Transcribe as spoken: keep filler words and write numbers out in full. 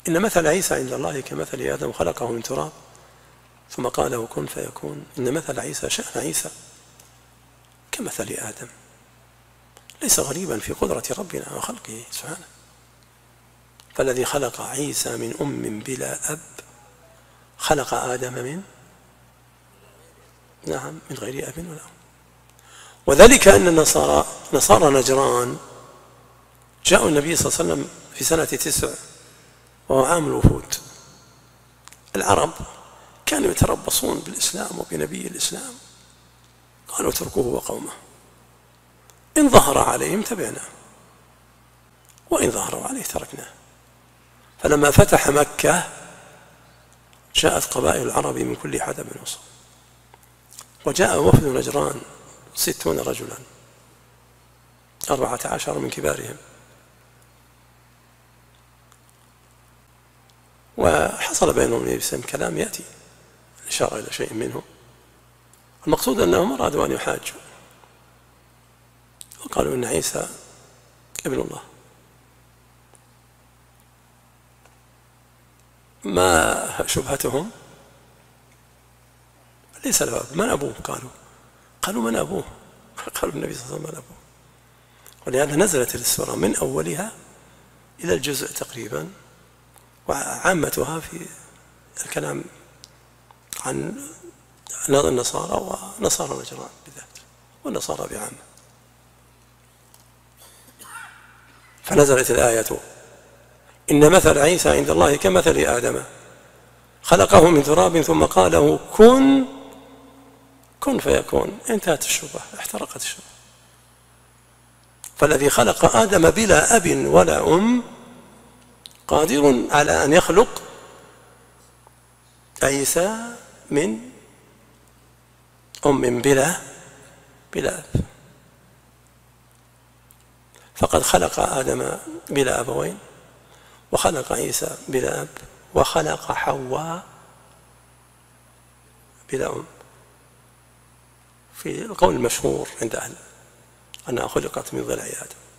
إن مثل عيسى عند الله كمثل آدم خلقه من تراب ثم قال له كن فيكون. إن مثل عيسى شأن عيسى كمثل آدم، ليس غريبا في قدرة ربنا وخلقه سبحانه. فالذي خلق عيسى من أم بلا أب خلق آدم من نعم من غير أب ولا أم. وذلك أن النصارى نصارى نجران جاءوا النبي صلى الله عليه وسلم في سنة تسع وهو عام الوفود. العرب كانوا يتربصون بالإسلام وبنبي الإسلام، قالوا اتركوه وقومه، إن ظهر عليهم تبعناه وإن ظهروا عليه تركناه. فلما فتح مكة جاءت قبائل العرب من كل حدب وصوب، وجاء وفد نجران ستون رجلا أربعة عشر من كبارهم، وحصل بينهم النبي صلى الله عليه وسلم كلام يأتي الإشارة إلى شيء منه. المقصود أنهم أرادوا أن يحاجوا وقالوا إن عيسى ابن الله. ما شبهتهم؟ ليس له أب. من أبوه؟ قالوا قالوا من أبوه؟ قالوا النبي صلى الله عليه وسلم من أبوه. ولهذا نزلت السورة من أولها إلى الجزء تقريبا، وعامتها في الكلام عن النصارى ونصارى نجران بالذات والنصارى بعامة. فنزلت الآية إن مثل عيسى عند الله كمثل آدم خلقه من تراب ثم قال له كن كن فيكون. انتهت الشبهة، احترقت الشبهة. فالذي خلق آدم بلا أب ولا أم قادر على أن يخلق عيسى من أم بلا بلا أب. فقد خلق آدم بلا أبوين، وخلق عيسى بلا أب، وخلق حواء بلا أم. في القول المشهور عند أهل أنها خلقت من ضلع آدم.